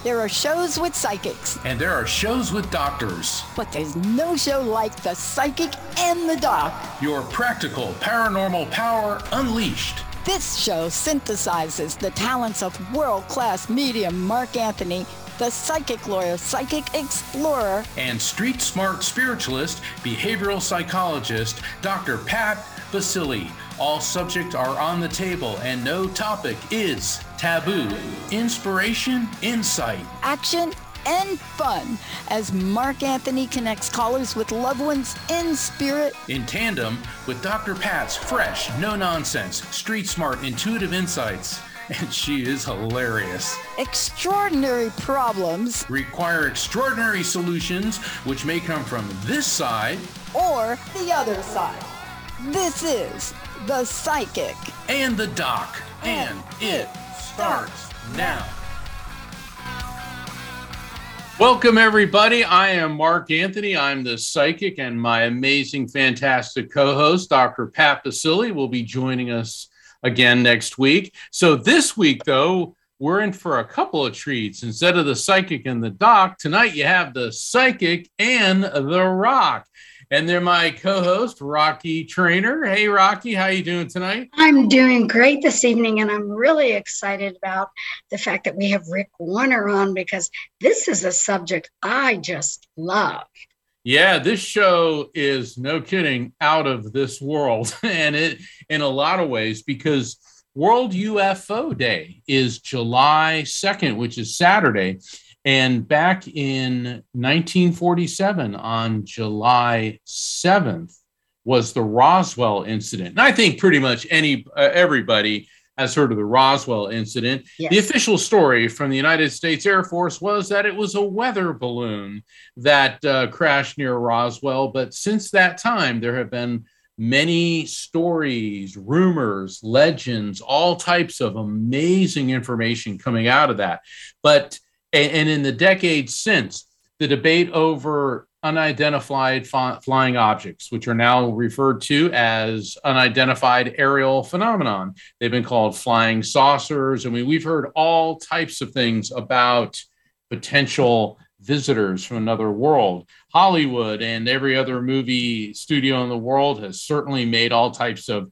There are shows with psychics. And there are shows with doctors. But there's no show like The Psychic and the Doc. Your practical paranormal power unleashed. This show synthesizes the talents of world-class medium Mark Anthony, the psychic lawyer, psychic explorer, and street smart spiritualist, behavioral psychologist, Dr. Pat Baccili. All subjects are on the table and no topic is taboo. Inspiration, insight, action, and fun as Mark Anthony connects callers with loved ones in spirit, in tandem with Dr. Pat's fresh, no-nonsense, street smart, intuitive insights. And she is hilarious. Extraordinary problems require extraordinary solutions, which may come from this side or the other side. This is The Psychic and the Doc, and it starts now. Welcome, everybody. I am Mark Anthony. I'm the Psychic, and my amazing, fantastic co-host, Dr. Pat Baccili, will be joining us again next week. So this week, though, we're in for a couple of treats. Instead of the Psychic and the Doc, tonight you have the Psychic and the Rock. And they're my co-host, Rocky Trainer. Hey, Rocky, how you doing tonight? I'm doing great this evening, and I'm really excited about the fact that we have Rick Warner on, because this is a subject I just love. Yeah, this show is, no kidding, out of this world, and it in a lot of ways, because World UFO Day is July 2nd, which is Saturday. And back in 1947, on July 7th, was the Roswell incident. And I think pretty much everybody has heard of the Roswell incident. Yes. The official story from the United States Air Force was that it was a weather balloon that crashed near Roswell. But since that time, there have been many stories, rumors, legends, all types of amazing information coming out of that. And in the decades since, the debate over unidentified flying objects, which are now referred to as unidentified aerial phenomenon. They've been called flying saucers. I mean, we've heard all types of things about potential visitors from another world. Hollywood and every other movie studio in the world has certainly made all types of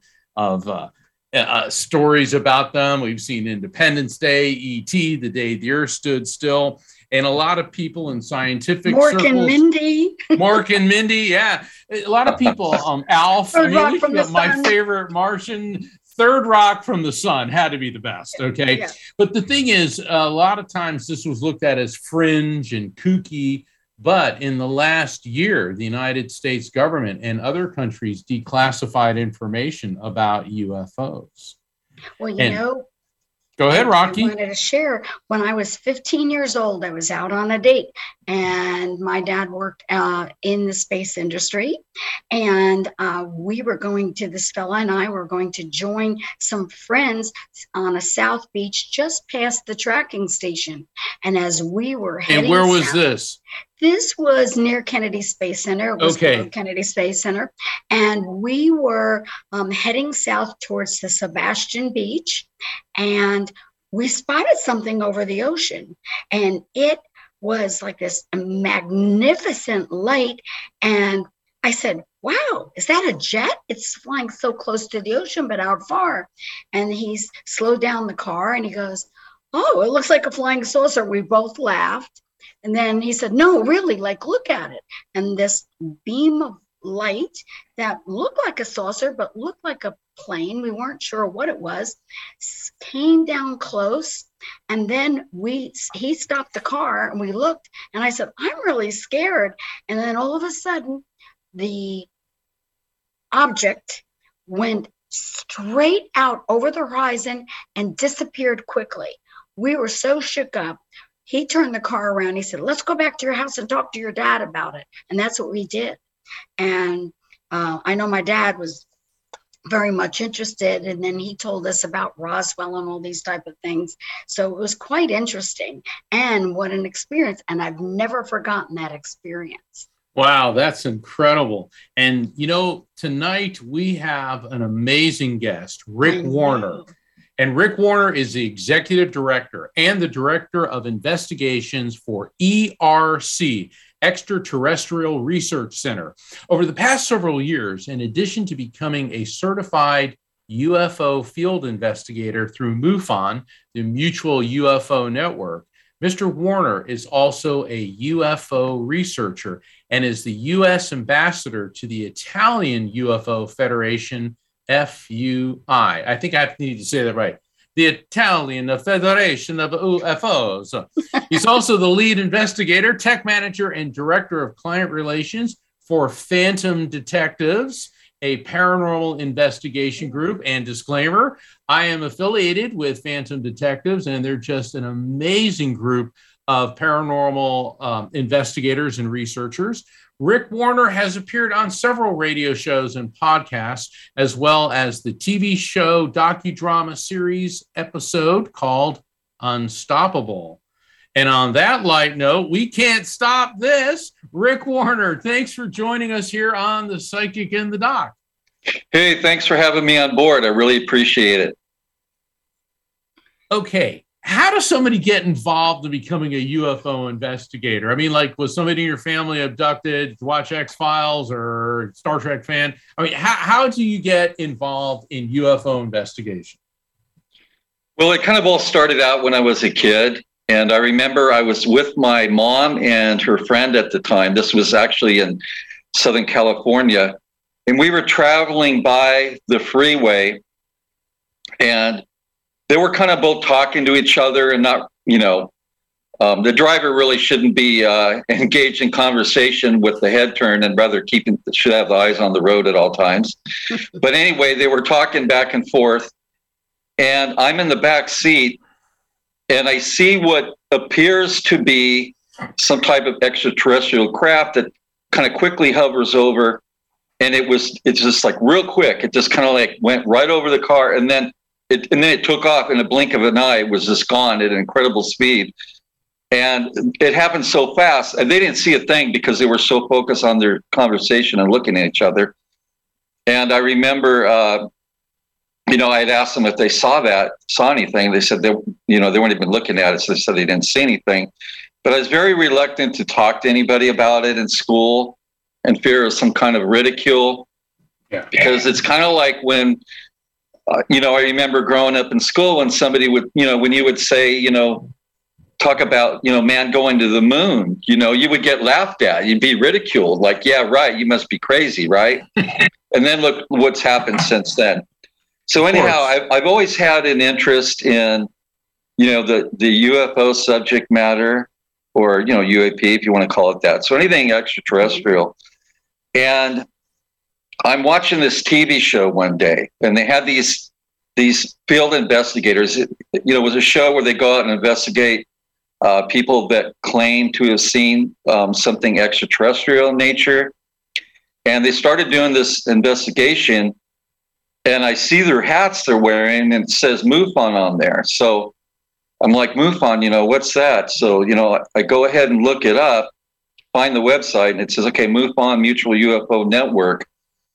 stories about them. We've seen Independence Day, E.T., The Day the Earth Stood Still, and a lot of people in scientific circles. Mork and Mindy, yeah. A lot of people, Alf, my favorite Martian, Third Rock from the Sun had to be the best, okay? Yeah. But the thing is, a lot of times this was looked at as fringe and kooky. But in the last year, the United States government and other countries declassified information about UFOs. Well, go ahead, Rocky. I wanted to share, when I was 15 years old, I was out on a date, and my dad worked in the space industry, and this fella and I were going to join some friends on a South Beach just past the tracking station. And as we were heading And where was this? This was near Kennedy Space Center. It was Kennedy Space Center. And we were heading south towards the Sebastian Beach. And we spotted something over the ocean. And it was like this magnificent light. And I said, wow, is that a jet? It's flying so close to the ocean, but how far? And he's slowed down the car and he goes, oh, it looks like a flying saucer. We both laughed. And then he said, no, really, look at it. And this beam of light that looked like a saucer, but looked like a plane, we weren't sure what it was, came down close. And then he stopped the car and we looked, and I said, I'm really scared. And then all of a sudden, the object went straight out over the horizon and disappeared quickly. We were so shook up. He turned the car around. He said, let's go back to your house and talk to your dad about it. And that's what we did. And I know my dad was very much interested. And then he told us about Roswell and all these type of things. So it was quite interesting. And what an experience. And I've never forgotten that experience. Wow, that's incredible. And, tonight we have an amazing guest, Rick Warner. And Rick Warner is the executive director and the director of investigations for ERC, Extraterrestrial Research Center. Over the past several years, in addition to becoming a certified UFO field investigator through MUFON, the Mutual UFO Network, Mr. Warner is also a UFO researcher and is the U.S. ambassador to the Italian UFO Federation, FUI. I think I need to say that right. The Italian Federation of UFOs. He's also the lead investigator, tech manager, and director of client relations for Phantom Detectives, a paranormal investigation group. And disclaimer, I am affiliated with Phantom Detectives, and they're just an amazing group of paranormal investigators and researchers. Rick Warner has appeared on several radio shows and podcasts, as well as the TV show docudrama series episode called Unstoppable. And on that light note, we can't stop this. Rick Warner, thanks for joining us here on The Psychic and the Doc. Hey, thanks for having me on board. I really appreciate it. Okay. How does somebody get involved in becoming a UFO investigator? I mean, like, was somebody in your family abducted to watch X-Files or Star Trek fan? I mean, how do you get involved in UFO investigation? Well, it kind of all started out when I was a kid. And I remember I was with my mom and her friend at the time. This was actually in Southern California. And we were traveling by the freeway, and they were kind of both talking to each other and not, the driver really shouldn't be engaged in conversation with the head turned and rather should have the eyes on the road at all times. But anyway, they were talking back and forth, and I'm in the back seat, and I see what appears to be some type of extraterrestrial craft that kind of quickly hovers over. And it's just like real quick. It just kind of like went right over the car, and then it took off in a blink of an eye. It was just gone at an incredible speed. And it happened so fast, and they didn't see a thing because they were so focused on their conversation and looking at each other. And I remember, I had asked them if they saw anything. They said they weren't even looking at it, so they said they didn't see anything. But I was very reluctant to talk to anybody about it in school, and fear of some kind of ridicule. Yeah. Because it's kind of like when, I remember growing up in school when somebody would, when you would say, talk about, man going to the moon, you would get laughed at. You'd be ridiculed. Like, yeah, right. You must be crazy, right? And then look what's happened since then. So anyhow, I've always had an interest in, the UFO subject matter, or, UAP, if you want to call it that. So anything extraterrestrial. And I'm watching this TV show one day, and they had these field investigators. It was a show where they go out and investigate people that claim to have seen something extraterrestrial in nature. And they started doing this investigation, and I see their hats they're wearing, and it says MUFON on there. So I'm like, MUFON, what's that? So, I go ahead and look it up, find the website, and it says, okay, MUFON, Mutual UFO Network,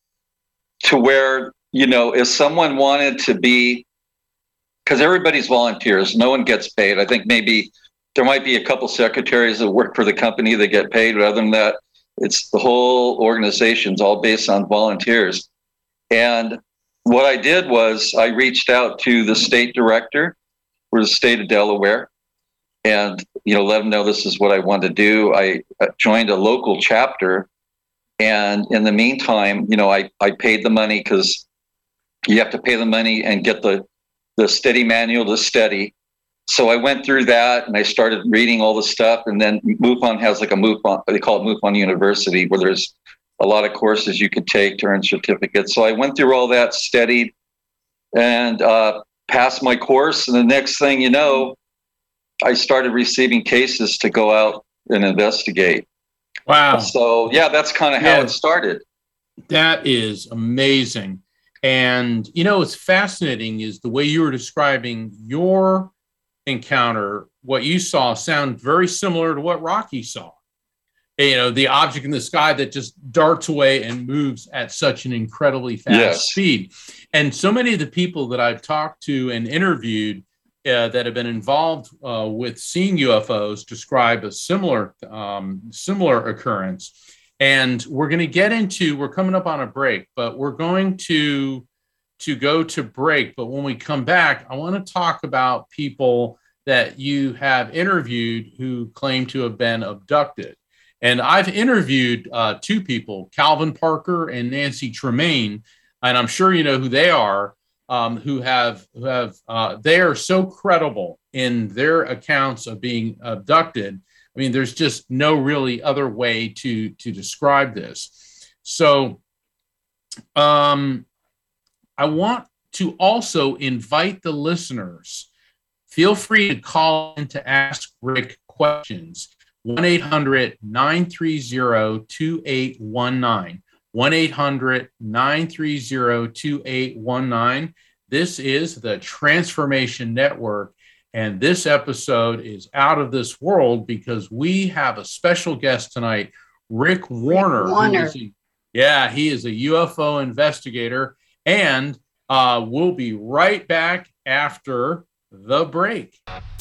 to where, if someone wanted to be, because everybody's volunteers, no one gets paid. I think maybe there might be a couple secretaries that work for the company that get paid, but other than that, it's the whole organization's all based on volunteers. And what I did was I reached out to the state director for the state of Delaware, and let them know this is what I wanted to do. I joined a local chapter, and in the meantime, I paid the money, because you have to pay the money and get the steady manual to steady. So I went through that, and I started reading all the stuff. And then MUFON has like a MUFON, they call it MUFON University, where there's a lot of courses you could take to earn certificates. So I went through all that, studied, and passed my course. And the next thing you know, I started receiving cases to go out and investigate. Wow. So, yeah, that's kind of how it started. That is amazing. And, what's fascinating is the way you were describing your encounter. What you saw sound very similar to what Rocky saw. the object in the sky that just darts away and moves at such an incredibly fast speed. And so many of the people that I've talked to and interviewed that have been involved with seeing UFOs describe a similar occurrence. And we're coming up on a break, but we're going to go to break. But when we come back, I want to talk about people that you have interviewed who claim to have been abducted. And I've interviewed two people, Calvin Parker and Nancy Tremaine, and I'm sure you know who they are, who they are so credible in their accounts of being abducted. I mean, there's just no really other way to describe this. So I want to also invite the listeners, feel free to call in to ask Rick questions. 1-800-930-2819. 1-800-930-2819. This is the Transformation Network, and this episode is out of this world because we have a special guest tonight, Rick Warner. He is a UFO investigator, and we'll be right back after the break.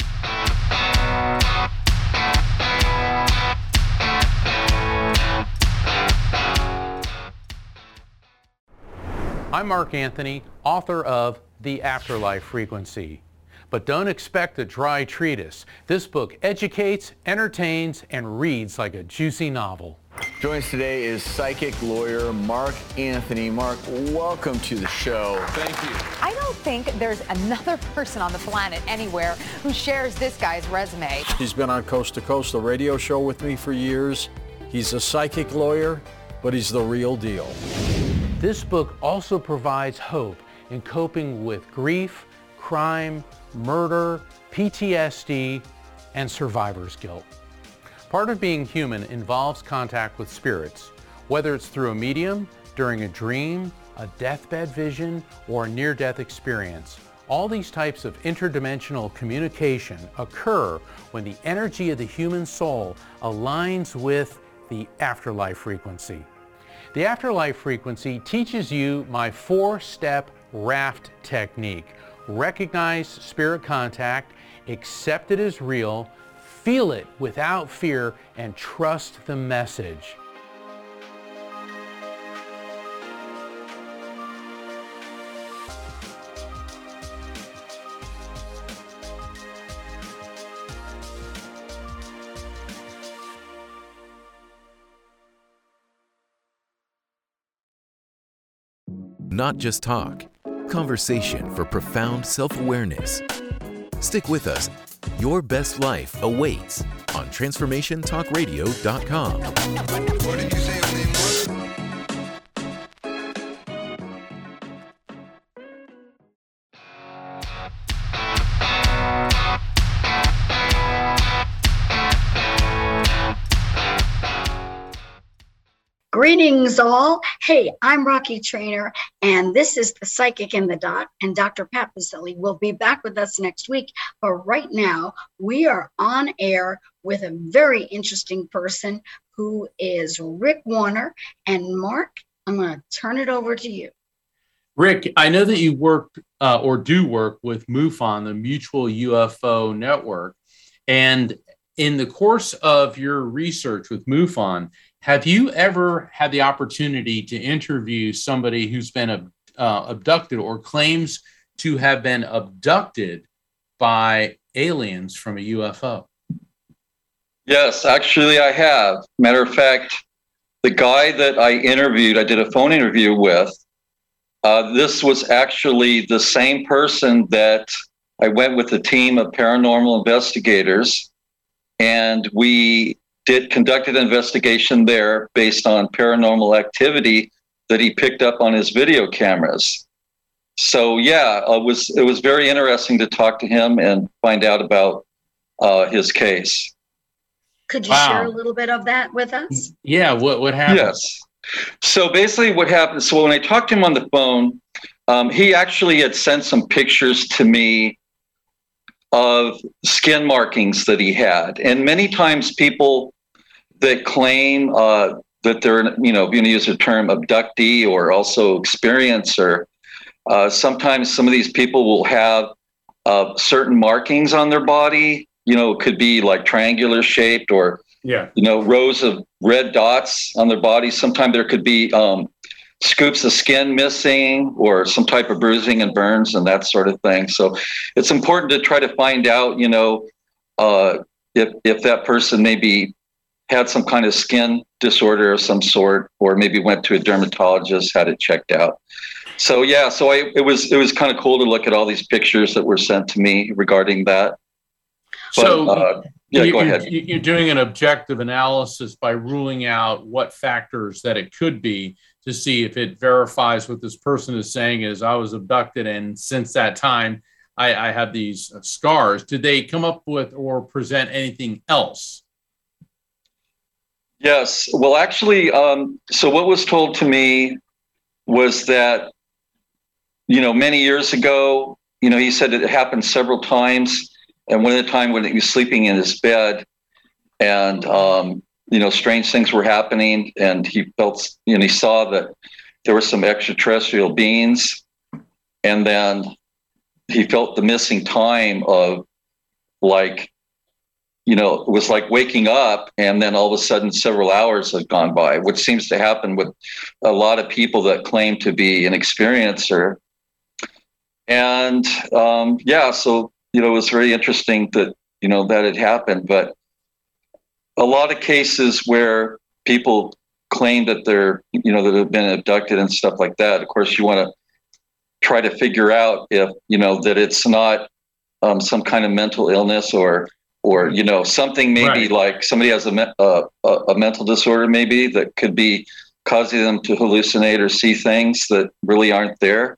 I'm Mark Anthony, author of The Afterlife Frequency. But don't expect a dry treatise. This book educates, entertains, and reads like a juicy novel. Joining us today is psychic lawyer Mark Anthony. Mark, welcome to the show. Thank you. I don't think there's another person on the planet anywhere who shares this guy's resume. He's been on Coast to Coast, the radio show with me for years. He's a psychic lawyer, but he's the real deal. This book also provides hope in coping with grief, crime, murder, PTSD, and survivor's guilt. Part of being human involves contact with spirits, whether it's through a medium, during a dream, a deathbed vision, or a near-death experience. All these types of interdimensional communication occur when the energy of the human soul aligns with the afterlife frequency. The Afterlife Frequency teaches you my 4-step raft technique. Recognize spirit contact, accept it as real, feel it without fear, and trust the message. Not just talk, conversation for profound self-awareness. Stick with us. Your best life awaits on TransformationTalkRadio.com. What did you say your name was? Greetings all. Hey, I'm Rocky Trainer, and this is the Psychic in the Dot, and Dr. Pat Baselli will be back with us next week. But right now, we are on air with a very interesting person who is Rick Warner. And Mark, I'm going to turn it over to you. Rick, I know that you work or do work with MUFON, the Mutual UFO Network. And in the course of your research with MUFON, have you ever had the opportunity to interview somebody who's been abducted or claims to have been abducted by aliens from a UFO? Yes, actually I have. Matter of fact, the guy that I interviewed, I did a phone interview with, this was actually the same person that I went with a team of paranormal investigators, and we conducted an investigation there based on paranormal activity that he picked up on his video cameras. So yeah, it was very interesting to talk to him and find out about his case. Could you share a little bit of that with us? Yeah, what happened? Yes. So basically what happened, so when I talked to him on the phone, he actually had sent some pictures to me of skin markings that he had. And many times people that claim that they're, going to use the term abductee or also experiencer. Sometimes some of these people will have certain markings on their body. It could be like triangular shaped or, rows of red dots on their body. Sometimes there could be scoops of skin missing or some type of bruising and burns and that sort of thing. So it's important to try to find out, if that person maybe had some kind of skin disorder of some sort, or maybe went to a dermatologist, had it checked out. So it was kind of cool to look at all these pictures that were sent to me regarding that. But, go ahead. You're doing an objective analysis by ruling out what factors that it could be to see if it verifies what this person is saying is I was abducted, and since that time I have these scars. Did they come up with or present anything else? Yes. Well, actually, so what was told to me was that, many years ago, he said it happened several times. And one of the time when he was sleeping in his bed and, strange things were happening, and he felt, he saw that there were some extraterrestrial beings. And then he felt the missing time of it was like waking up, and then all of a sudden several hours had gone by, which seems to happen with a lot of people that claim to be an experiencer. And so, it was very interesting that, that had happened. But a lot of cases where people claim that they're, that have been abducted and stuff like that, of course, you want to try to figure out if, that it's not some kind of mental illness or something maybe like somebody has a mental disorder maybe that could be causing them to hallucinate or see things that really aren't there.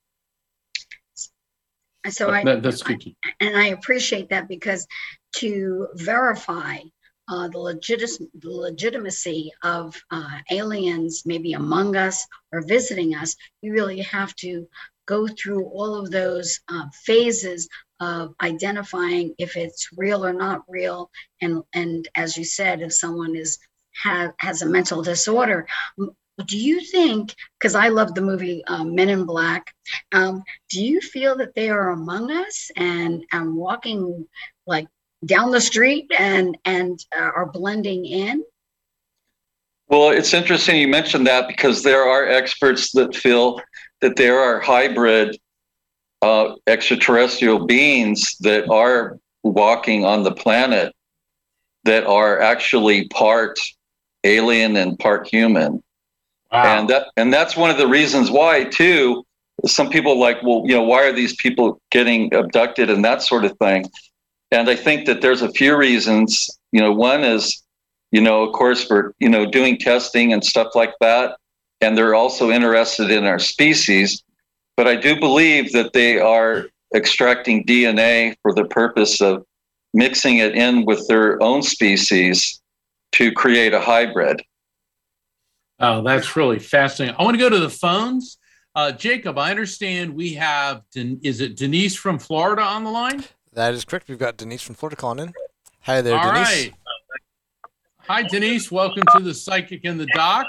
So I appreciate that, because to verify the legitimacy of aliens maybe among us or visiting us, you really have to go through all of those phases of identifying if it's real or not real, and as you said, if someone has a mental disorder. Do you think, because I love the movie Men in Black, do you feel that they are among us and walking like down the street and are blending in? Well, it's interesting you mentioned that, because there are experts that feel that there are hybrid extraterrestrial beings that are walking on the planet that are actually part alien and part human. Wow. And that's one of the reasons why, too, some people like, well, why are these people getting abducted and that sort of thing? And I think that there's a few reasons. One is, of course, for, doing testing and stuff like that. And they're also interested in our species. But I do believe that they are extracting DNA for the purpose of mixing it in with their own species to create a hybrid. Oh, that's really fascinating. I want to go to the phones. Jacob, I understand we have, is it Denise from Florida on the line? That is correct. We've got Denise from Florida calling in. Hi there, All Denise. Right. Hi, Denise. Welcome to the Psychic and the Doc.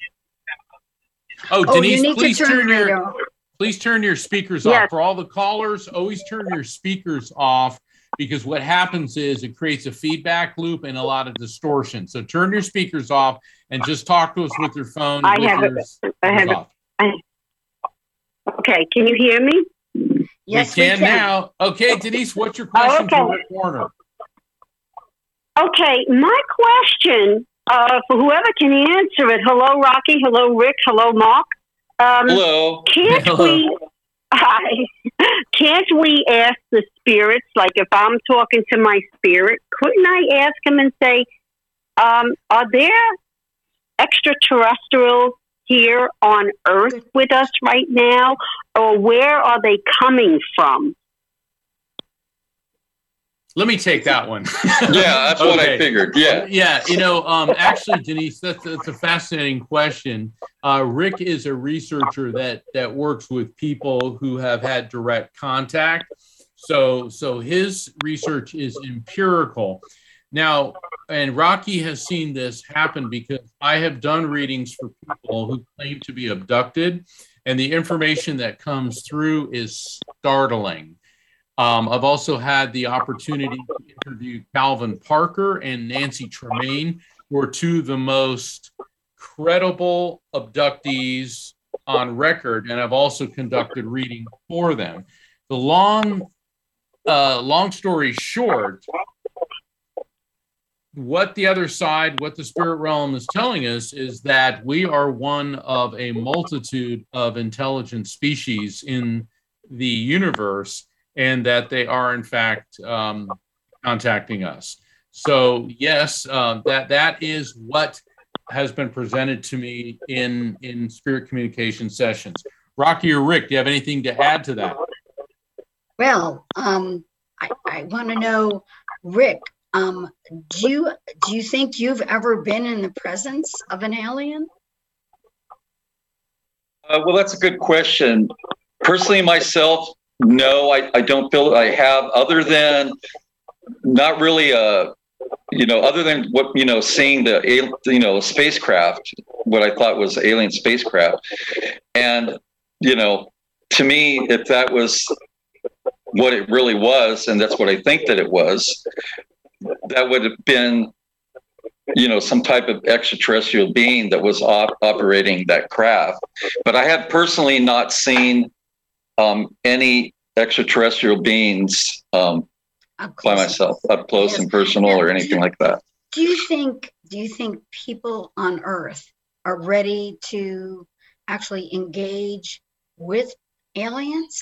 Denise, please turn your speakers off. For all the callers, always turn your speakers off, because what happens is it creates a feedback loop and a lot of distortion. So turn your speakers off and just talk to us with your phone. I have it. Okay, can you hear me? Yes, we can now. Okay, Denise, what's your question for Rick Warner? Okay, my question for whoever can answer it. Hello, Rocky. Hello, Rick. Hello, Mark. Hello. Can't we ask the spirits, like if I'm talking to my spirit, couldn't I ask him and say, are there extraterrestrials here on Earth with us right now, or where are they coming from? Let me take that one. Yeah, that's what I figured. Yeah. Yeah. Actually, Denise, that's a fascinating question. Rick is a researcher that works with people who have had direct contact. So his research is empirical. Now, and Rocky has seen this happen because I have done readings for people who claim to be abducted, and the information that comes through is startling. I've also had the opportunity to interview Calvin Parker and Nancy Tremaine, who are two of the most credible abductees on record, and I've also conducted reading for them. The long story short, what the other side, what the spirit realm is telling us is that we are one of a multitude of intelligent species in the universe, and that they are in fact contacting us. So yes, that is what has been presented to me in spirit communication sessions. Rocky or Rick, do you have anything to add to that? Well, I want to know, Rick, do you think you've ever been in the presence of an alien? Well, that's a good question. Personally, myself, no, I don't feel I have, other than not really other than what, seeing the, spacecraft, what I thought was alien spacecraft. And, to me, if that was what it really was, and that's what I think that it was, that would have been, some type of extraterrestrial being that was operating that craft. But I have personally not seen any extraterrestrial beings by myself, up close and personal, or anything like that. Do you think people on Earth are ready to actually engage with aliens?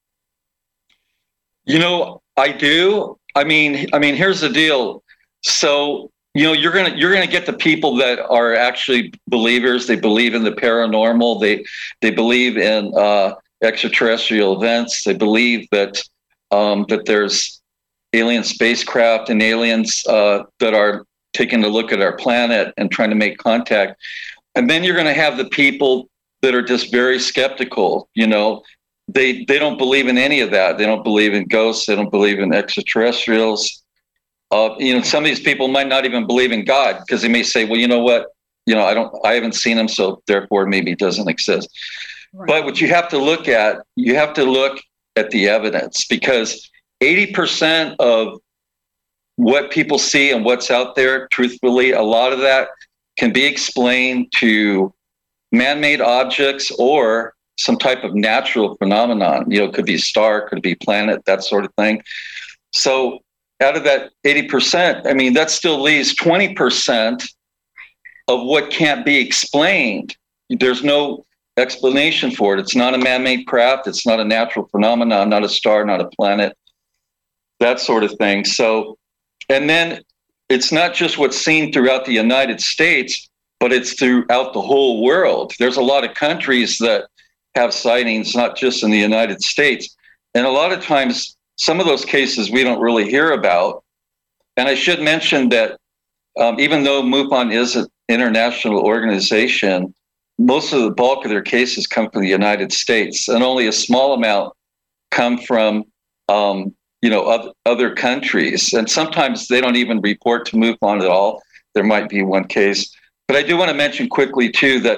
I do. I mean, here's the deal. So, you're gonna get the people that are actually believers. They believe in the paranormal. They believe in extraterrestrial events. They believe that that there's alien spacecraft and aliens that are taking a look at our planet and trying to make contact. And then you're going to have the people that are just very skeptical. They don't believe in any of that. They don't believe in ghosts. They don't believe in extraterrestrials. Some of these people might not even believe in God, because they may say, well, you know what? I haven't seen him, so therefore maybe it doesn't exist. Right. But what you have to look at the evidence, because 80% of what people see and what's out there, truthfully, a lot of that can be explained to man-made objects or some type of natural phenomenon. It could be a star, could be a planet, that sort of thing. So out of that 80%, that still leaves 20% of what can't be explained. There's no explanation for it. It's not a man-made craft. It's not a natural phenomenon, not a star, not a planet, that sort of thing. So, and then it's not just what's seen throughout the United States, but it's throughout the whole world. There's a lot of countries that have sightings, not just in the United States. And a lot of times, some of those cases we don't really hear about. And I should mention that even though MUFON is an international organization, most of the bulk of their cases come from the United States, and only a small amount come from other countries. And sometimes they don't even report to MUFON at all. There might be one case. But I do want to mention quickly, too, that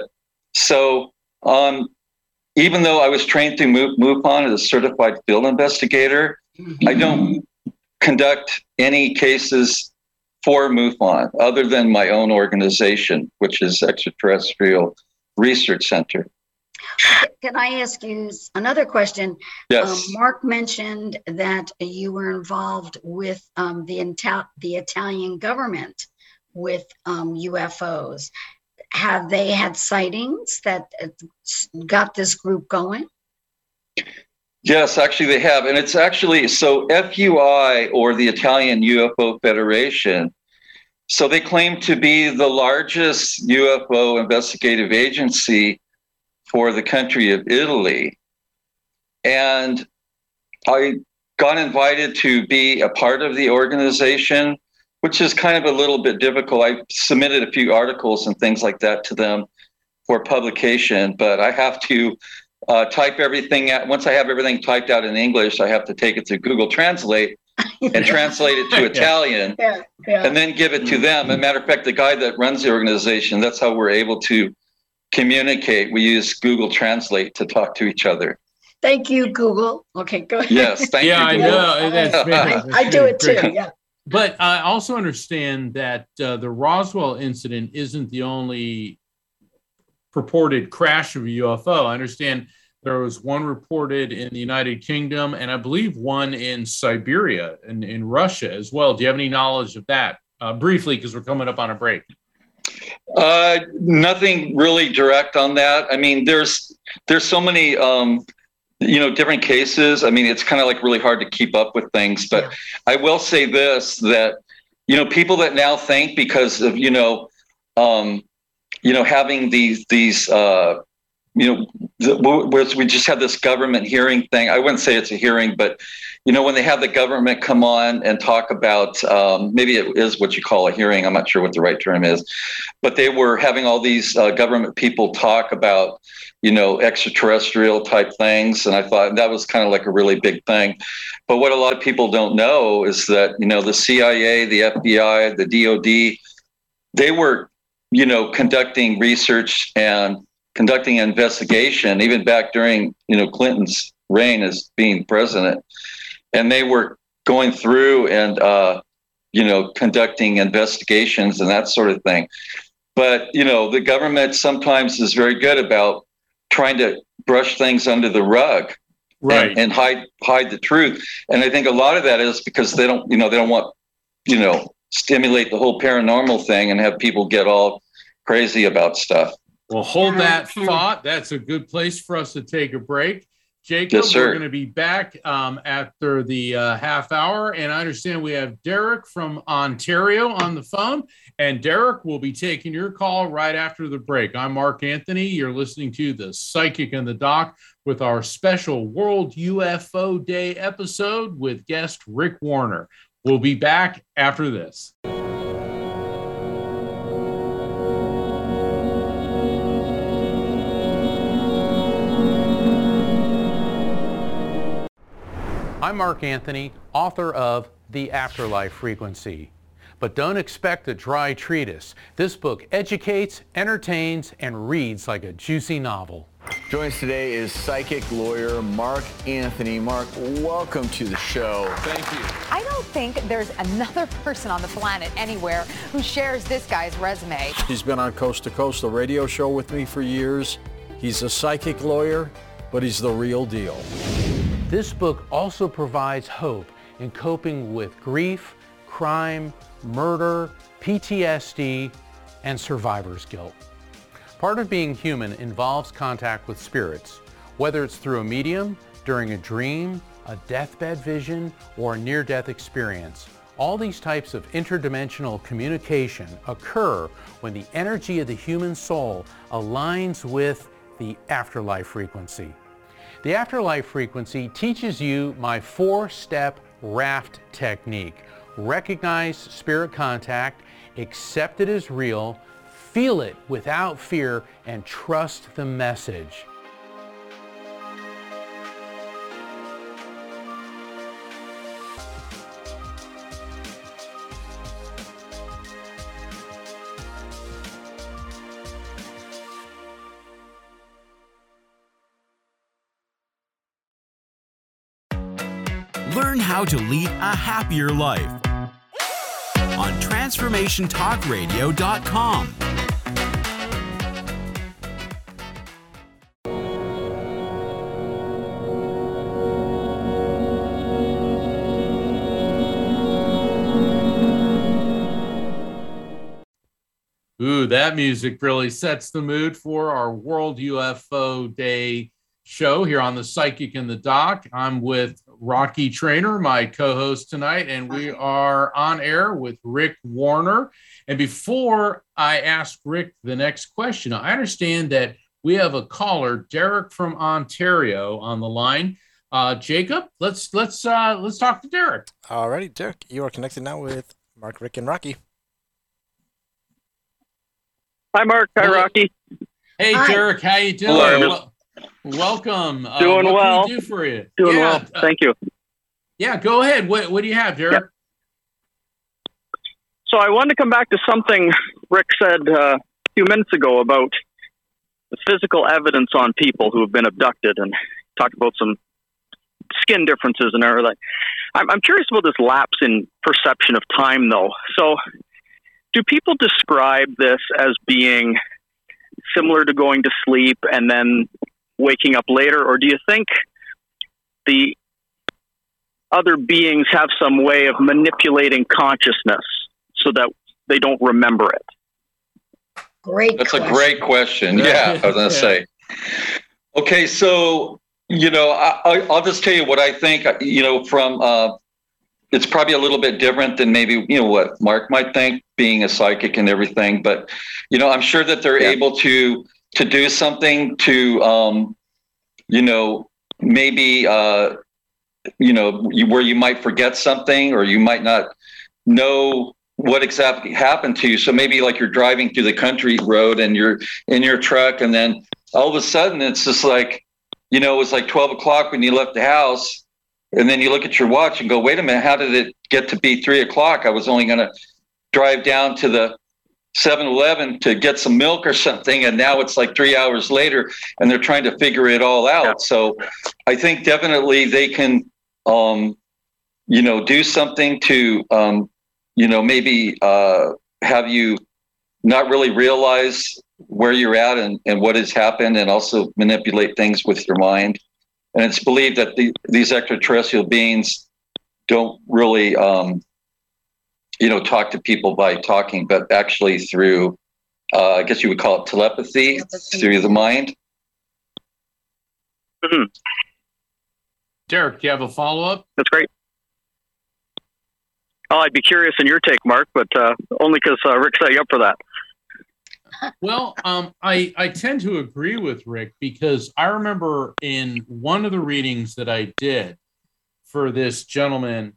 even though I was trained through MUFON as a certified field investigator, I don't conduct any cases for MUFON other than my own organization, which is Extraterrestrial Research Center. Can I ask you another question? Yes. Mark mentioned that you were involved with the Italian government with UFOs. Have they had sightings that got this group going? Yes, actually they have. And it's actually, so FUI, or the Italian UFO Federation, so they claim to be the largest UFO investigative agency for the country of Italy. And I got invited to be a part of the organization, which is kind of a little bit difficult. I submitted a few articles and things like that to them for publication, but I have to type everything out. Once I have everything typed out in English, I have to take it to Google Translate and translate it to Italian, and then give it to them. As a matter of fact, the guy that runs the organization, that's how we're able to communicate. We use Google Translate to talk to each other. Thank you, Google. Okay, go ahead. Yes, thank you. Yeah, I know. I do it too. Yeah. But I also understand that the Roswell incident isn't the only purported crash of a UFO. I understand there was one reported in the United Kingdom, and I believe one in Siberia and in Russia as well. Do you have any knowledge of that? Briefly, because we're coming up on a break. Nothing really direct on that. I mean, there's so many different cases. I mean, it's kind of like really hard to keep up with things. But I will say this, that people that now think because of having these we just had this government hearing thing. I wouldn't say it's a hearing, but when they have the government come on and talk about, maybe it is what you call a hearing. I'm not sure what the right term is, but they were having all these government people talk about, extraterrestrial type things. And I thought that was kind of like a really big thing. But what a lot of people don't know is that, the CIA, the FBI, the DOD, they were, conducting research and conducting an investigation, even back during, Clinton's reign as being president. And they were going through and, conducting investigations and that sort of thing. But, the government sometimes is very good about trying to brush things under the rug, right, and hide the truth. And I think a lot of that is because they don't want, stimulate the whole paranormal thing and have people get all crazy about stuff. Well, hold that thought. That's a good place for us to take a break. Jacob, yes, sir. We're going to be back after the half hour. And I understand we have Derek from Ontario on the phone. And Derek will be taking your call right after the break. I'm Mark Anthony. You're listening to The Psychic and the Doc with our special World UFO Day episode with guest Rick Warner. We'll be back after this. I'm Mark Anthony, author of The Afterlife Frequency. But don't expect a dry treatise. This book educates, entertains, and reads like a juicy novel. Joining us today is psychic lawyer Mark Anthony. Mark, welcome to the show. Thank you. I don't think there's another person on the planet anywhere who shares this guy's resume. He's been on Coast to Coast, the radio show with me for years. He's a psychic lawyer, but he's the real deal. This book also provides hope in coping with grief, crime, murder, PTSD, and survivor's guilt. Part of being human involves contact with spirits, whether it's through a medium, during a dream, a deathbed vision, or a near-death experience. All these types of interdimensional communication occur when the energy of the human soul aligns with the afterlife frequency. The afterlife frequency teaches you my 4-step raft technique. Recognize spirit contact, accept it as real, feel it without fear, and trust the message. Learn how to lead a happier life on TransformationTalkRadio.com. Ooh, that music really sets the mood for our World UFO Day show here on The Psychic and the Doc. I'm with Rocky Trainer, my co-host tonight, and we are on air with Rick Warner. And before I ask Rick the next question, I understand that we have a caller, Derek from Ontario, on the line. Jacob, let's talk to Derek. Alrighty, Derek, you are connected now with Mark, Rick, and Rocky. Hi, Mark. Hi, Rocky. Hey, hi. Derek. How you doing? Welcome. Doing what well. Can we do for you? Doing well. Thank you. Yeah, go ahead. What do you have, Derek? Yeah. So I wanted to come back to something Rick said a few minutes ago about the physical evidence on people who have been abducted, and talked about some skin differences and everything. I'm curious about this lapse in perception of time, though. So do people describe this as being similar to going to sleep and then waking up later, or do you think the other beings have some way of manipulating consciousness so that they don't remember it? That's a great question. Yeah, I was going to say. Okay, so, I'll just tell you what I think, from, it's probably a little bit different than maybe, what Mark might think, being a psychic and everything. But, I'm sure that they're able to do something to, maybe, where you might forget something, or you might not know what exactly happened to you. So maybe like you're driving through the country road and you're in your truck, and then all of a sudden it's just like, it was like 12 o'clock when you left the house, and then you look at your watch and go, wait a minute, how did it get to be 3 o'clock? I was only going to drive down to the 7-Eleven to get some milk or something, and now it's like 3 hours later, and they're trying to figure it all out. Yeah. So I think definitely they can, do something to, maybe have you not really realize where you're at and what has happened, and also manipulate things with your mind. And it's believed that these extraterrestrial beings don't really, talk to people by talking, but actually through, I guess you would call it telepathy. Through the mind. Mm-hmm. Derek, do you have a follow-up? That's great. Oh, I'd be curious in your take, Mark, but only because Rick set you up for that. Well, I tend to agree with Rick, because I remember in one of the readings that I did for this gentleman,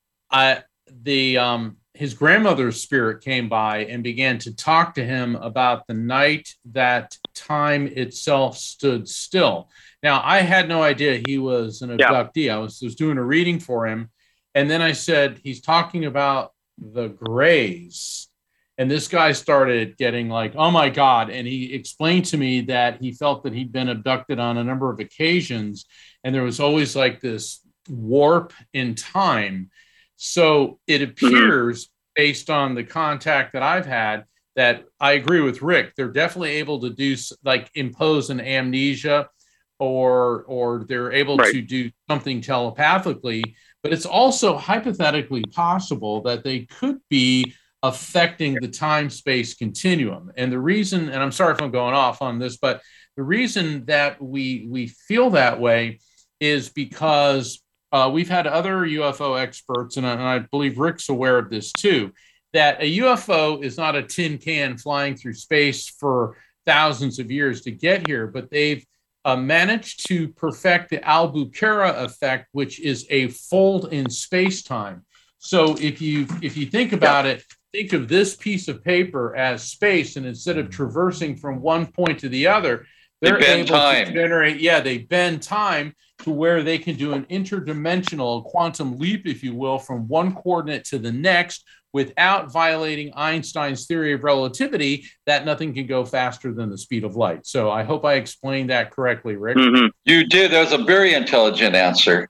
his grandmother's spirit came by and began to talk to him about the night that time itself stood still. Now, I had no idea he was an abductee. I was doing a reading for him. And then I said, he's talking about the Greys. And this guy started getting like, oh my God. And he explained to me that he felt that he'd been abducted on a number of occasions. And there was always like this warp in time. So it appears, based on the contact that I've had, that I agree with Rick. They're definitely able to do, like, impose an amnesia, or they're able to do something telepathically. But it's also hypothetically possible that they could be affecting the time-space continuum. And the reason, and I'm sorry if I'm going off on this, but the reason that we feel that way is because we've had other UFO experts, and I believe Rick's aware of this too, that a UFO is not a tin can flying through space for thousands of years to get here, but they've managed to perfect the Albuquerque effect, which is a fold in space-time. So if you think about it, think of this piece of paper as space, and instead of traversing from one point to the other, they're able to generate, they bend time to where they can do an interdimensional quantum leap, if you will, from one coordinate to the next, without violating Einstein's theory of relativity, that nothing can go faster than the speed of light. So I hope I explained that correctly, Rick. Mm-hmm. You did. That was a very intelligent answer.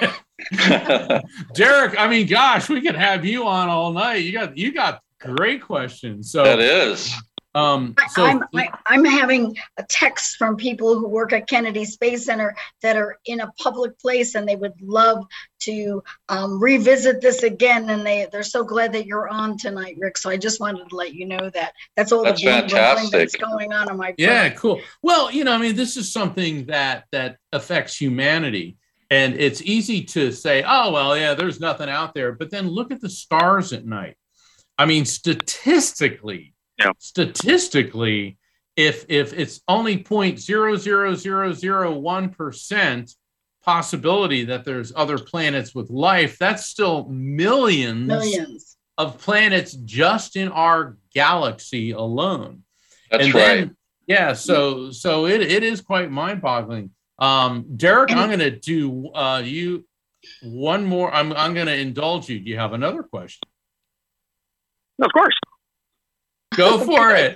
Derek, I mean, gosh, we could have you on all night. You got great questions. So that is. I'm having a text from people who work at Kennedy Space Center that are in a public place, and they would love to revisit this again. And they're so glad that you're on tonight, Rick. So I just wanted to let you know that that's all that's the fantastic that's going on my brain. Yeah, cool. Well, I mean, this is something that affects humanity. And it's easy to say, oh, well, yeah, there's nothing out there. But then look at the stars at night. I mean, statistically, if it's only 0.00001% possibility that there's other planets with life, that's still millions of planets just in our galaxy alone. That's right. Yeah, so it is quite mind-boggling. Derek, I'm going to do you one more. I'm going to indulge you. Do you have another question? Of course. Go for it.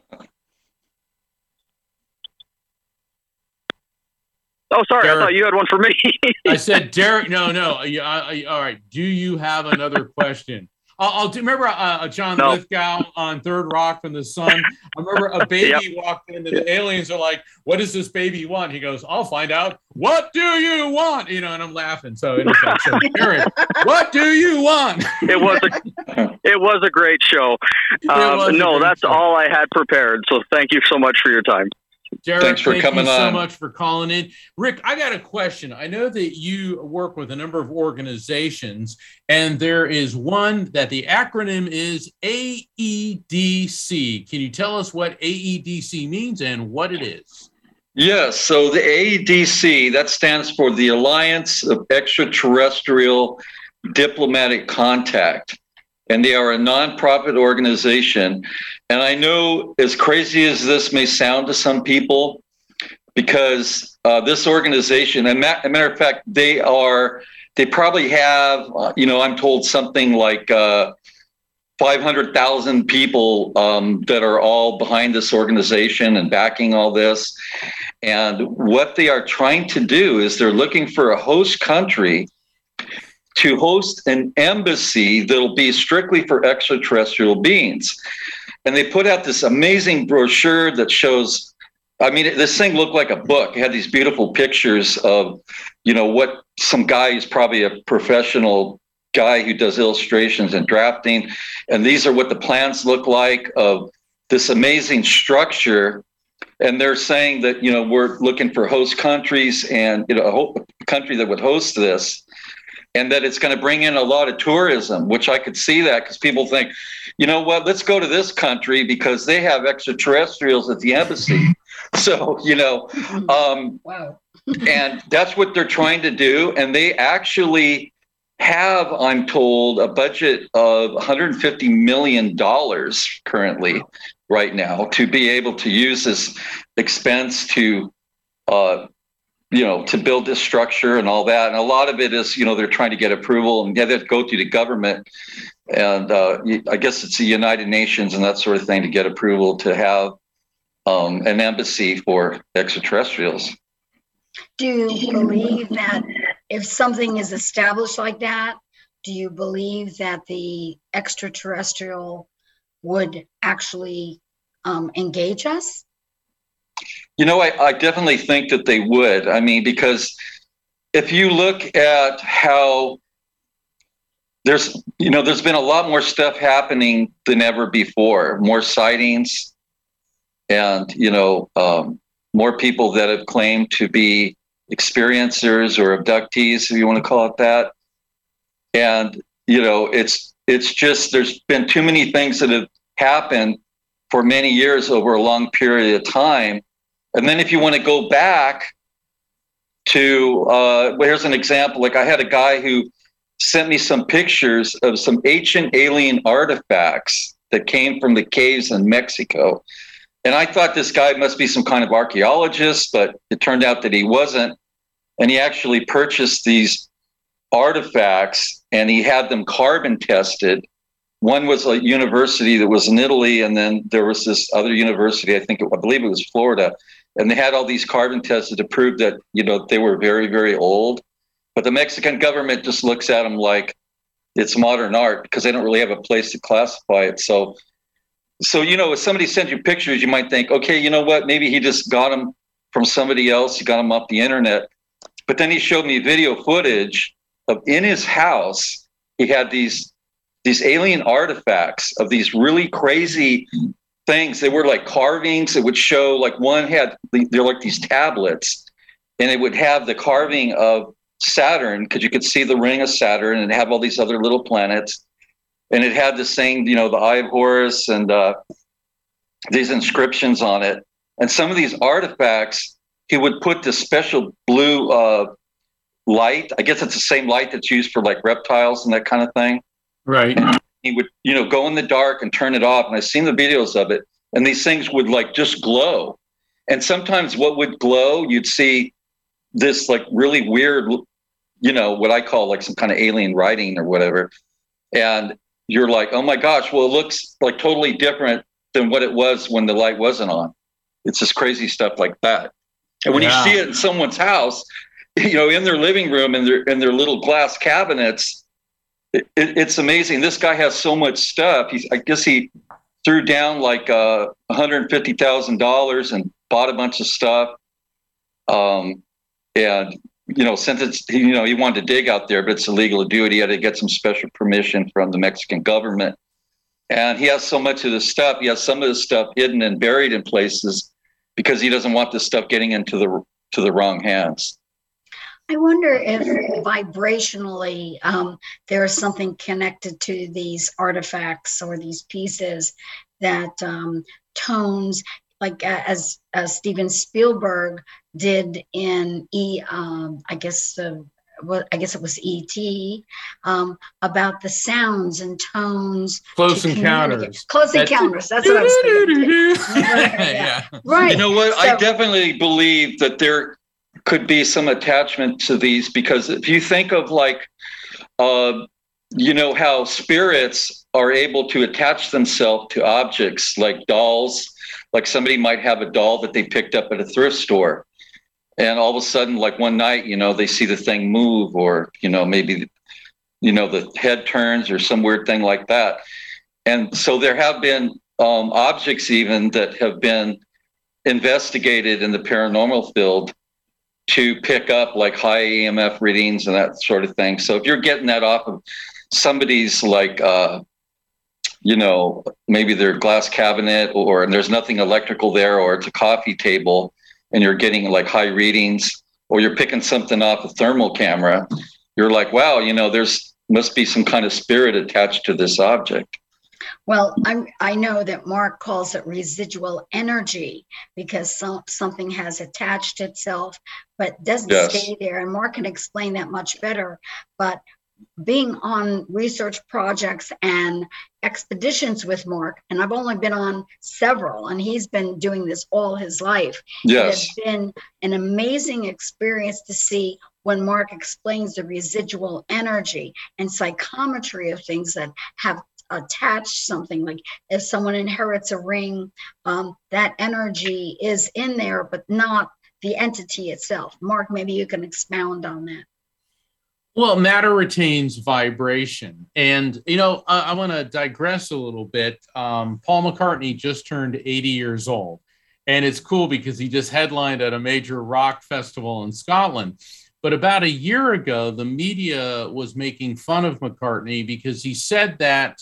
Oh, sorry. Derek, I thought you had one for me. I said, Derek. No. All right. Do you have another question? I'll do. Remember John Lithgow on Third Rock from the Sun? I remember a baby walked in, and the aliens are like, "What does this baby want?" He goes, "I'll find out. What do you want?" And I'm laughing. So, Derek, what do you want? It was a great show. That's all I had prepared. So thank you so much for your time. Derek, thanks for coming on. Thank you so much for calling in. Rick, I got a question. I know that you work with a number of organizations, and there is one that the acronym is AEDC. Can you tell us what AEDC means and what it is? Yes. So the AEDC, that stands for the Alliance of Extraterrestrial Diplomatic Contact. And they are a nonprofit organization. And I know, as crazy as this may sound to some people, because this organization, a matter of fact, they probably have, I'm told something like 500,000 people that are all behind this organization and backing all this. And what they are trying to do is they're looking for a host country to host an embassy that'll be strictly for extraterrestrial beings. And they put out this amazing brochure that shows, this thing looked like a book. It had these beautiful pictures of, what some guy who's probably a professional guy who does illustrations and drafting. And these are what the plans look like of this amazing structure. And they're saying that, we're looking for host countries and, a country that would host this. And that it's going to bring in a lot of tourism, which I could see that because people think, you know what, let's go to this country because they have extraterrestrials at the embassy. So, wow. And that's what they're trying to do. And they actually have, I'm told, a budget of $150 million currently right now to be able to use this expense to to build this structure and all that. And a lot of it is, they're trying to get approval and get it go through the government. And I guess it's the United Nations and that sort of thing to get approval to have an embassy for extraterrestrials. Do you believe that if something is established like that, do you believe that the extraterrestrial would actually engage us? I definitely think that they would. Because if you look at how there's been a lot more stuff happening than ever before, more sightings and, more people that have claimed to be experiencers or abductees, if you want to call it that. And, it's just, there's been too many things that have happened for many years over a long period of time. And then if you want to go back to, here's an example. Like I had a guy who sent me some pictures of some ancient alien artifacts that came from the caves in Mexico. And I thought this guy must be some kind of archaeologist, but it turned out that he wasn't. And he actually purchased these artifacts and he had them carbon tested. One was a university that was in Italy, and then there was this other university, I believe it was Florida, and they had all these carbon tested to prove that, they were very, very old. But the Mexican government just looks at them like it's modern art because they don't really have a place to classify it. So if somebody sends you pictures, you might think, okay, you know what, maybe he just got them from somebody else. He got them off the internet. But then he showed me video footage of in his house, he had these alien artifacts of these really crazy things. They were like carvings. It would show, like one had, they're like these tablets, and it would have the carving of Saturn because you could see the ring of Saturn and have all these other little planets. And it had this thing, the Eye of Horus and these inscriptions on it. And some of these artifacts, he would put this special blue light. I guess it's the same light that's used for like reptiles and that kind of thing. Right. And he would, go in the dark and turn it off. And I've seen the videos of it. And these things would like just glow. And sometimes what would glow, you'd see this like really weird, what I call like some kind of alien writing or whatever. And you're like, oh my gosh, well, it looks like totally different than what it was when the light wasn't on. It's just crazy stuff like that. And when you see it in someone's house, in their living room and their little glass cabinets, it's amazing. This guy has so much stuff. I guess he threw down like $150,000 and bought a bunch of stuff. And since he wanted to dig out there, but it's illegal to do it, he had to get some special permission from the Mexican government. And he has so much of this stuff. He has some of this stuff hidden and buried in places because he doesn't want this stuff getting into the wrong hands. I wonder if vibrationally there is something connected to these artifacts or these pieces that tones, like as Steven Spielberg did in I guess it was E.T., about the sounds and tones. Close Encounters. Close Encounters. That's what I was thinking. Yeah. Right. You know what? So, I definitely believe that there could be some attachment to these, because if you think of like, how spirits are able to attach themselves to objects like dolls, like somebody might have a doll that they picked up at a thrift store. And all of a sudden, like one night, they see the thing move, or, maybe, the head turns or some weird thing like that. And so there have been objects even that have been investigated in the paranormal field to pick up like high EMF readings and that sort of thing. So if you're getting that off of somebody's like, maybe their glass cabinet, and there's nothing electrical there, or it's a coffee table, and you're getting like high readings, or you're picking something off a thermal camera, you're like, wow, there's must be some kind of spirit attached to this object. Well, I know that Mark calls it residual energy because something has attached itself, but doesn't stay there. And Mark can explain that much better. But being on research projects and expeditions with Mark, and I've only been on several, and he's been doing this all his life. Yes. It's been an amazing experience to see when Mark explains the residual energy and psychometry of things that have attached something. Like if someone inherits a ring, that energy is in there, but not the entity itself. Mark, maybe you can expound on that. Well, matter retains vibration. And, I want to digress a little bit. Paul McCartney just turned 80 years old. And it's cool because he just headlined at a major rock festival in Scotland. But about a year ago, the media was making fun of McCartney because he said that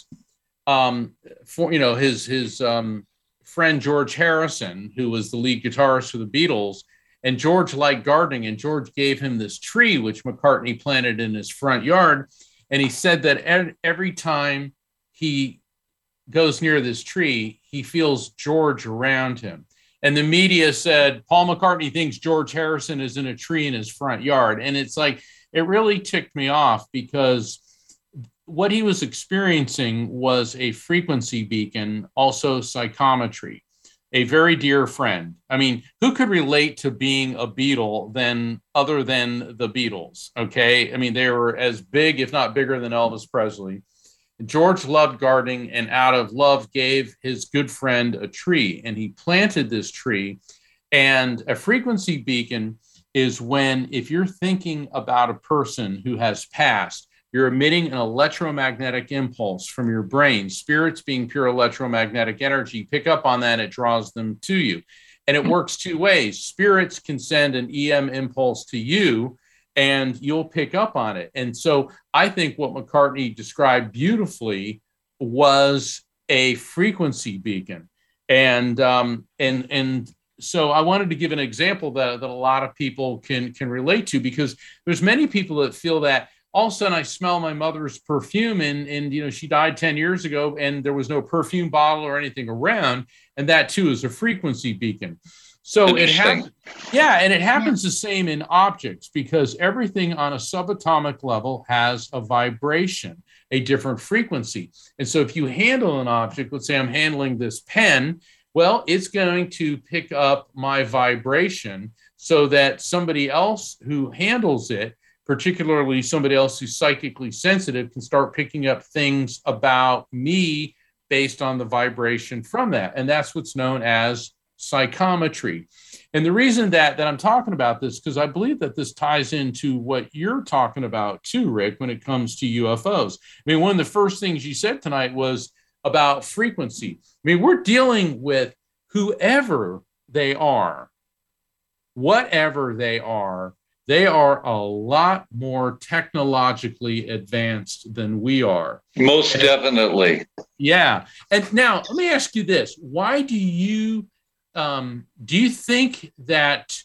his friend George Harrison, who was the lead guitarist for the Beatles, and George liked gardening, and George gave him this tree, which McCartney planted in his front yard. And he said that every time he goes near this tree, he feels George around him. And the media said, Paul McCartney thinks George Harrison is in a tree in his front yard. And it's like, it really ticked me off because what he was experiencing was a frequency beacon, also psychometry. A very dear friend. I mean, who could relate to being a Beatle other than the Beatles? Okay. I mean, they were as big, if not bigger than Elvis Presley. George loved gardening, and out of love gave his good friend a tree, and he planted this tree. And a frequency beacon is when, if you're thinking about a person who has passed, you're emitting an electromagnetic impulse from your brain. Spirits, being pure electromagnetic energy, pick up on that, it draws them to you. And it works two ways. Spirits can send an EM impulse to you, and you'll pick up on it. And so I think what McCartney described beautifully was a frequency beacon. And so I wanted to give an example that a lot of people can relate to, because there's many people that feel that all of a sudden I smell my mother's perfume and she died 10 years ago and there was no perfume bottle or anything around. And that too is a frequency beacon. So it happens. Yeah. And it happens the same in objects, because everything on a subatomic level has a vibration, a different frequency. And so if you handle an object, let's say I'm handling this pen, well, it's going to pick up my vibration so that somebody else who handles it particularly somebody else who's psychically sensitive, can start picking up things about me based on the vibration from that. And that's what's known as psychometry. And the reason that I'm talking about this, because I believe that this ties into what you're talking about too, Rick, when it comes to UFOs. I mean, one of the first things you said tonight was about frequency. I mean, we're dealing with whoever they are, whatever they are a lot more technologically advanced than we are. Most definitely. Yeah. And now let me ask you this. Why do you think that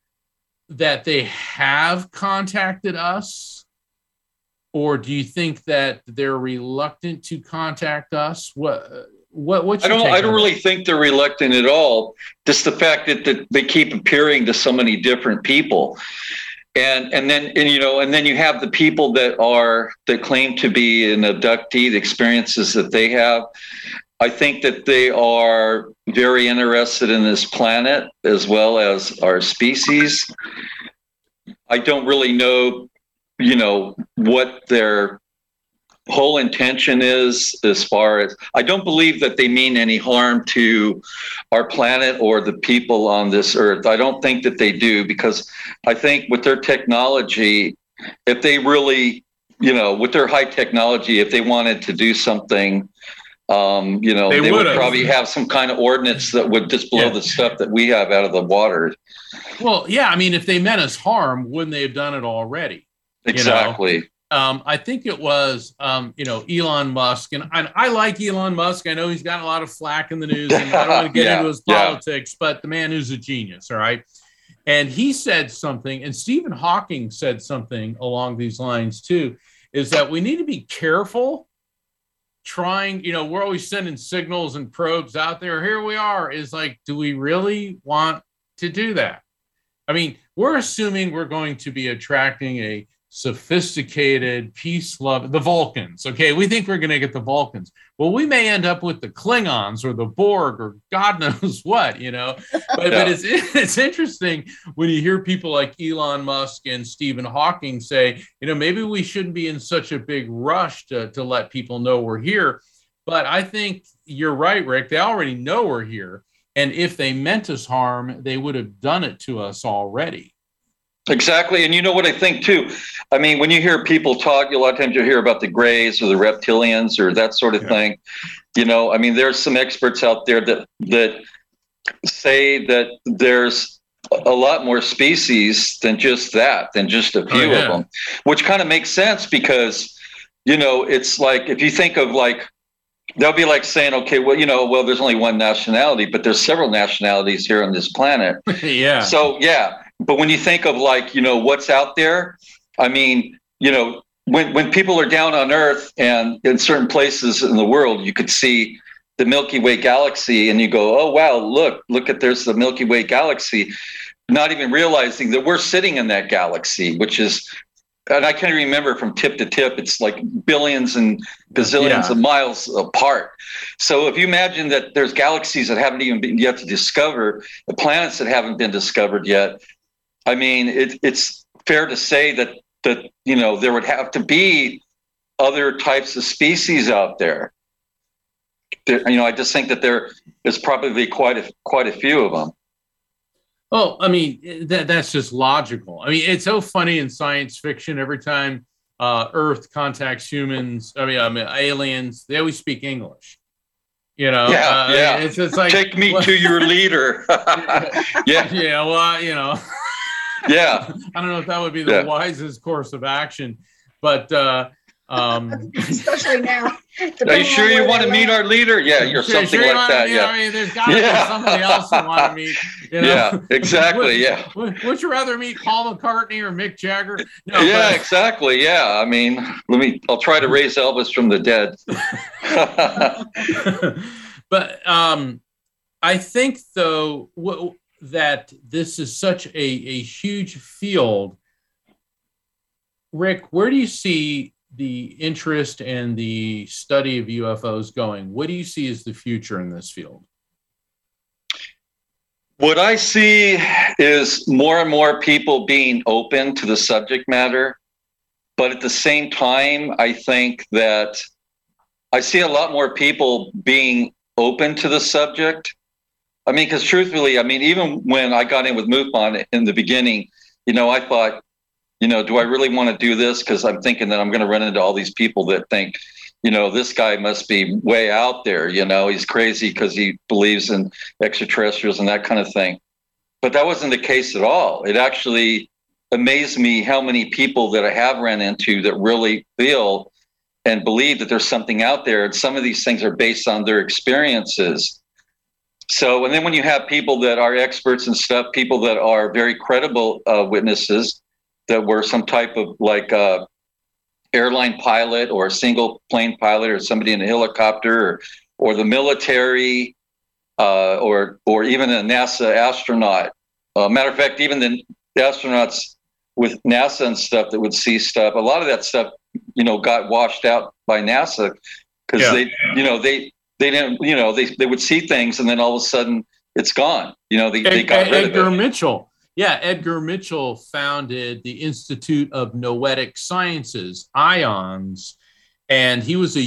they have contacted us? Or do you think that they're reluctant to contact us? What's I don't really think they're reluctant at all. Just the fact that they keep appearing to so many different people. And then you have the people that claim to be an abductee, the experiences that they have. I think that they are very interested in this planet as well as our species. I don't really know, what their whole intention is, as far as I don't believe that they mean any harm to our planet or the people on this earth. I don't think that they do, because I think with their technology, if they really, with their high technology, if they wanted to do something, they would probably have some kind of ordinance that would just blow the stuff that we have out of the water. Well, yeah. I mean, if they meant us harm, wouldn't they have done it already? Exactly. I think it was, Elon Musk, and I like Elon Musk. I know he's got a lot of flack in the news, and I don't want to get into his politics, but the man is a genius. All right. And he said something, and Stephen Hawking said something along these lines too, is that we need to be careful trying, we're always sending signals and probes out there. Here we are. Is like, do we really want to do that? I mean, we're assuming we're going to be attracting a sophisticated, peace love, the Vulcans. Okay, we think we're going to get the Vulcans. Well, we may end up with the Klingons or the Borg or God knows what, But it's interesting when you hear people like Elon Musk and Stephen Hawking say, maybe we shouldn't be in such a big rush to let people know we're here. But I think you're right, Rick. They already know we're here. And if they meant us harm, they would have done it to us already. Exactly. And you know what I think too? I mean, when you hear people talk, a lot of times you hear about the Greys or the reptilians or that sort of thing. I mean, there's some experts out there that say that there's a lot more species than just that, than just a few of them, which kind of makes sense because, it's like, if you think of like, they'll be like saying, okay, well, there's only one nationality, but there's several nationalities here on this planet. Yeah. So, yeah. But when you think of like, what's out there, I mean, when people are down on Earth and in certain places in the world, you could see the Milky Way galaxy and you go, oh, wow, look at there's the Milky Way galaxy, not even realizing that we're sitting in that galaxy, which is, and I can't remember from tip to tip, it's like billions and bazillions of miles apart. So if you imagine that there's galaxies that haven't even been yet to discover, the planets that haven't been discovered yet, I mean, it's fair to say that there would have to be other types of species out there. I just think that there is probably quite a few of them. Oh, I mean, that's just logical. I mean, it's so funny in science fiction. Every time Earth contacts humans, I mean, aliens, they always speak English. It's like, take me to your leader. Yeah. Yeah. Well, Yeah. I don't know if that would be the wisest course of action, but especially now. Are you sure you want to meet our leader? Yeah, you're something like that. Yeah. I mean, there's got to be somebody else you want to meet. Yeah, exactly. Would you rather meet Paul McCartney or Mick Jagger? No, exactly. Yeah. I mean, I'll try to raise Elvis from the dead. But I think though, that this is such a huge field. Rick, where do you see the interest and the study of UFOs going? What do you see as the future in this field? What I see is more and more people being open to the subject matter. But at the same time, I think that I see a lot more people being open to the subject. I mean, because truthfully, I mean, even when I got in with MUFON in the beginning, I thought, do I really want to do this? Because I'm thinking that I'm going to run into all these people that think, this guy must be way out there. He's crazy because he believes in extraterrestrials and that kind of thing. But that wasn't the case at all. It actually amazed me how many people that I have ran into that really feel and believe that there's something out there. And some of these things are based on their experiences. So, and then when you have people that are experts and stuff, people that are very credible witnesses that were some type of airline pilot or a single plane pilot or somebody in a helicopter or the military or even a NASA astronaut. Matter of fact, even the astronauts with NASA and stuff that would see stuff, a lot of that stuff, got washed out by NASA because they didn't, they would see things and then all of a sudden it's gone. They got rid of it. Edgar Mitchell. Yeah, Edgar Mitchell founded the Institute of Noetic Sciences, IONS, and he was a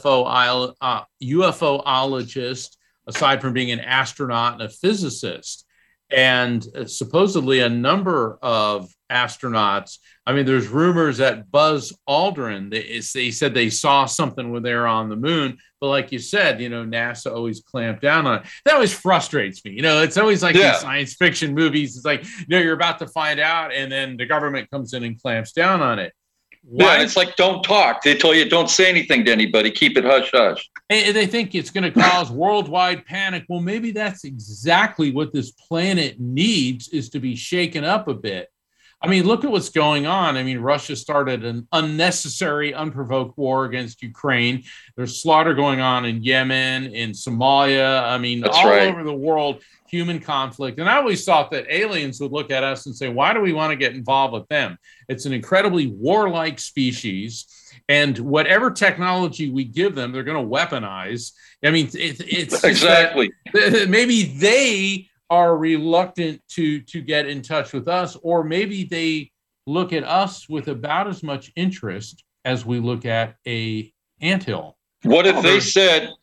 UFOologist, aside from being an astronaut and a physicist. And supposedly a number of astronauts, I mean, there's rumors that Buzz Aldrin, they said they saw something when they were on the moon. But like you said, NASA always clamped down on it. That always frustrates me. It's always like in science fiction movies. It's like, you're about to find out and then the government comes in and clamps down on it. Why? Yeah, it's like, don't talk. They tell you, don't say anything to anybody. Keep it hush hush. And they think it's going to cause worldwide panic. Well, maybe that's exactly what this planet needs, is to be shaken up a bit. I mean, look at what's going on. I mean, Russia started an unnecessary, unprovoked war against Ukraine. There's slaughter going on in Yemen, in Somalia. I mean, that's all right. over the world, human conflict. And I always thought that aliens would look at us and say, why do we want to get involved with them? It's an incredibly warlike species. And whatever technology we give them, they're going to weaponize. I mean, it's exactly. Maybe they are reluctant to get in touch with us, or maybe they look at us with about as much interest as we look at a anthill. What if they said,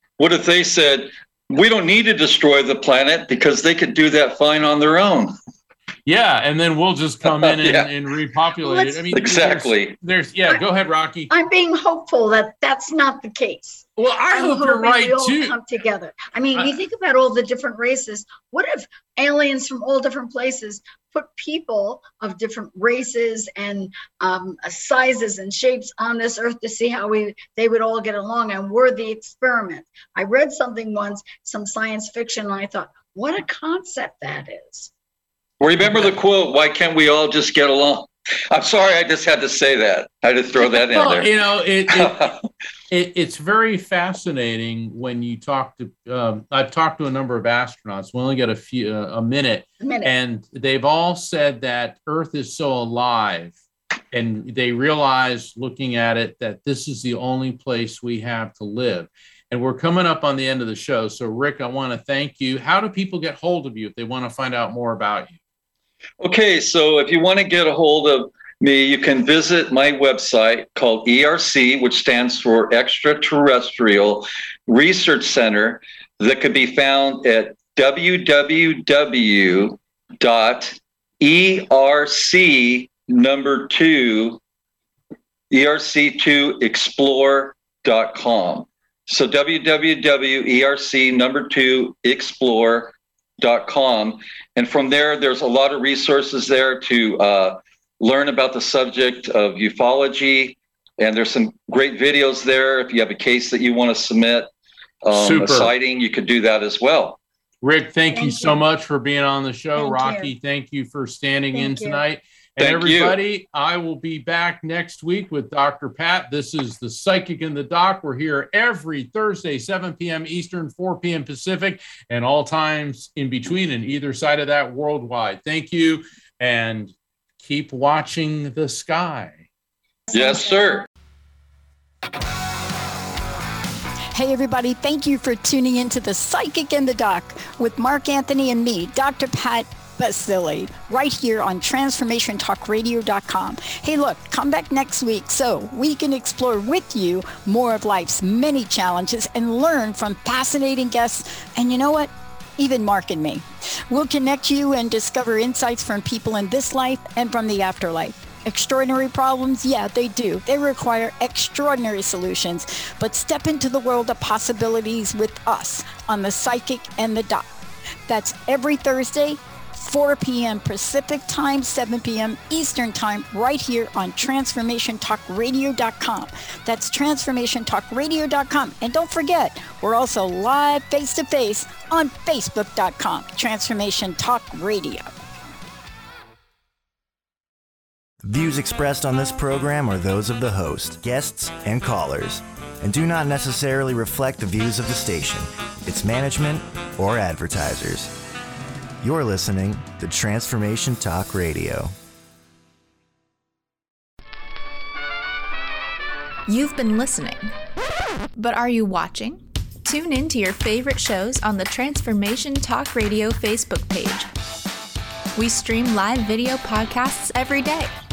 we don't need to destroy the planet because they could do that fine on their own? Yeah, and then we'll just come in and repopulate it. I mean, exactly. There's go ahead, Rocky. I'm being hopeful that that's not the case. Well, I hope you're right we all too. Come together. I mean, you think about all the different races. What if aliens from all different places put people of different races and sizes and shapes on this earth to see how they would all get along, and we're the experiment? I read something once, some science fiction, and I thought, what a concept that is. Remember the quote, why can't we all just get along? I'm sorry, I just had to say that. I had to throw that in there. It's very fascinating when you talk to, I've talked to a number of astronauts. We only got a minute. And they've all said that Earth is so alive, and they realize looking at it that this is the only place we have to live. And we're coming up on the end of the show. So Rick, I want to thank you. How do people get hold of you if they want to find out more about you? Okay, so if you want to get a hold of me, you can visit my website called ERC, which stands for Extraterrestrial Research Center, that could be found at www.ERC2Explore.com. So www.ERC2Explore.com. And from there's a lot of resources there to learn about the subject of ufology. And there's some great videos there. If you have a case that you want to submit, a sighting, you could do that as well. Rick, thank you so much for being on the show. Rocky, thank you for standing in tonight. And everybody, I will be back next week with Dr. Pat. This is the Psychic in the Doc. We're here every Thursday, 7 p.m. Eastern, 4 p.m. Pacific, and all times in between and either side of that worldwide. Thank you, and keep watching the sky. Yes, sir. Hey, everybody. Thank you for tuning into the Psychic in the Doc with Mark Anthony and me, Dr. Pat Vasily, right here on TransformationTalkRadio.com. Hey, look, come back next week so we can explore with you more of life's many challenges and learn from fascinating guests. And you know what? Even Mark and me. We'll connect you and discover insights from people in this life and from the afterlife. Extraordinary problems? Yeah, they do. They require extraordinary solutions. But step into the world of possibilities with us on The Psychic and the Doc. That's every Thursday, 4 p.m. Pacific Time, 7 p.m. Eastern Time, right here on TransformationTalkRadio.com. That's TransformationTalkRadio.com. And don't forget, we're also live face-to-face on Facebook.com, Transformation Talk Radio. Views expressed on this program are those of the host, guests, and callers, and do not necessarily reflect the views of the station, its management, or advertisers. You're listening to Transformation Talk Radio. You've been listening, but are you watching? Tune in to your favorite shows on the Transformation Talk Radio Facebook page. We stream live video podcasts every day.